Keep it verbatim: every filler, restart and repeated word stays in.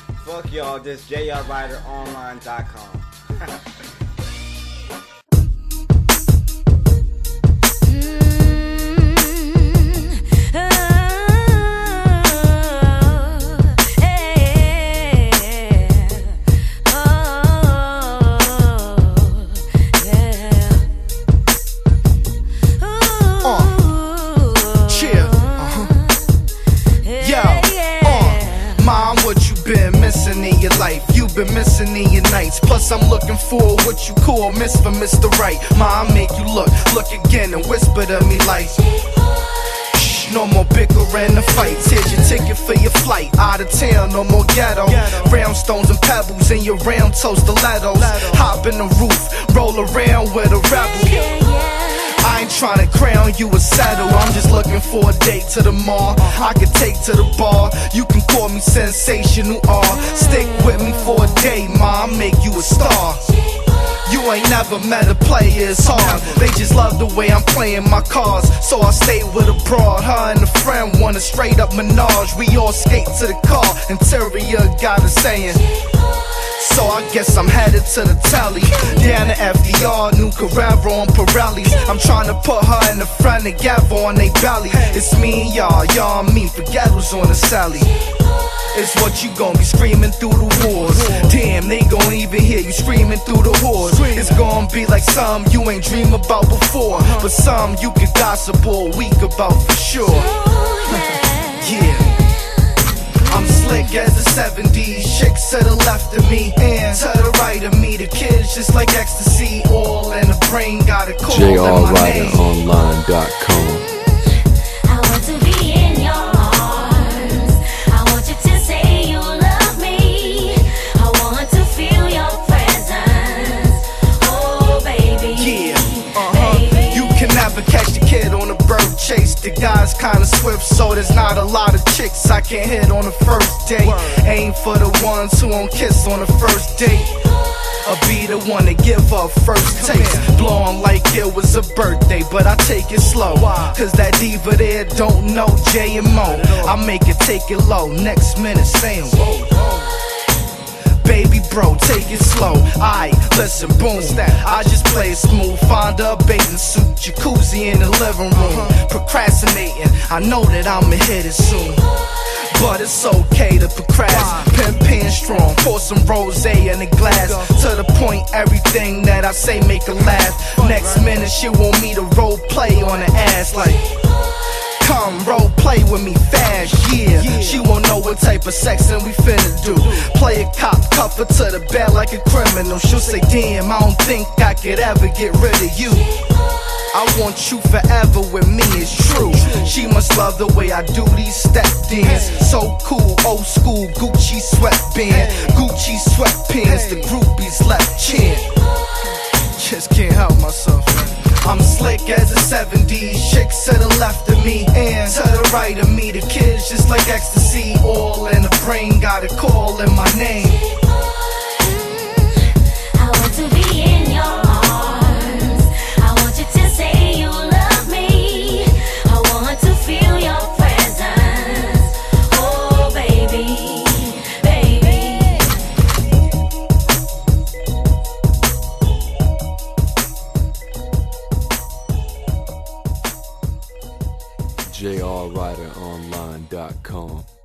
Fuck y'all, this J R Writer Online dot com. In your life, you've been missing in your nights. Plus I'm looking for what you call Miss for Mister Right. Ma, I make you look, look again and whisper to me like, shh, no more bickering and fights. Here's your ticket for your flight, out of town, no more ghetto. Round stones and pebbles in your round toe stilettos. Hop in the roof, roll around with a rebel. I ain't tryna crown you a saddle, I'm just looking for a date to the mall I could take to the bar, you can call me sensational R. Stick with me for a day, ma, I'll make you a star. You ain't never met a player, it's hard. They just love the way I'm playing my cards. So I stay with a broad, her and a friend want a straight up menage. We all skate to the car, interior got us saying, so I guess I'm headed to the telly. Down to F D R, New Carrera on Pirellis. I'm trying to put her and a friend together on they belly. It's me and y'all, y'all and me, forget who's on the celly. It's what you gon' be screaming through the wars. Damn, they gon' even hear you screaming through the hordes. It's gon' be like some you ain't dream about before, but some you could gossip all week about for sure. Yeah, I'm slick as the seventies, chicks to the left of me and to the right of me. The kids just like ecstasy, all in the brain, got a call J in R my Writer name. Online dot com. I want to be in your arms. I want you to say you love me. I want to feel your presence. Oh baby, Yeah, uh-huh. baby. You can never catch the kid on a bird chase. The guy's kinda swift, so there's not a lot of chicks I can hit on the first date. Aim for the ones who won't kiss on the first date, or be the one to give up first taste. Blowing like it was a birthday, but I take it slow, cause that diva there don't know J and Mo. I make it take it low, next minute saying whoa. Baby bro, take it slow. Aight, listen, boom. I just play it smooth. Find a bathing suit, jacuzzi in the living room. Procrastinating, I know that I'ma hit it soon, but it's okay to procrast. Pimp pin strong, pour some rosé in a glass. To the point, everything that I say make her laugh. Next minute she want me to role play on her ass like, come role play with me fast, yeah. She won't know what type of sexin' we finna do. Play a cop, cuff her to the bed like a criminal. She'll say, damn, I don't think I could ever get rid of you. I want you forever with me, it's true. She must love the way I do these step dance. So cool, old school, Gucci sweatband, Gucci sweatpants, the groupies left chant. Just can't help myself, man. I'm slick as the seventies, chicks to the left of me and to the right of me. The kids just like ecstasy, all in the brain, got a call in my name. I want to be in your arms. I want you to say you love me. I want to feel your presence. Oh baby, baby. J R Writer Online dot com.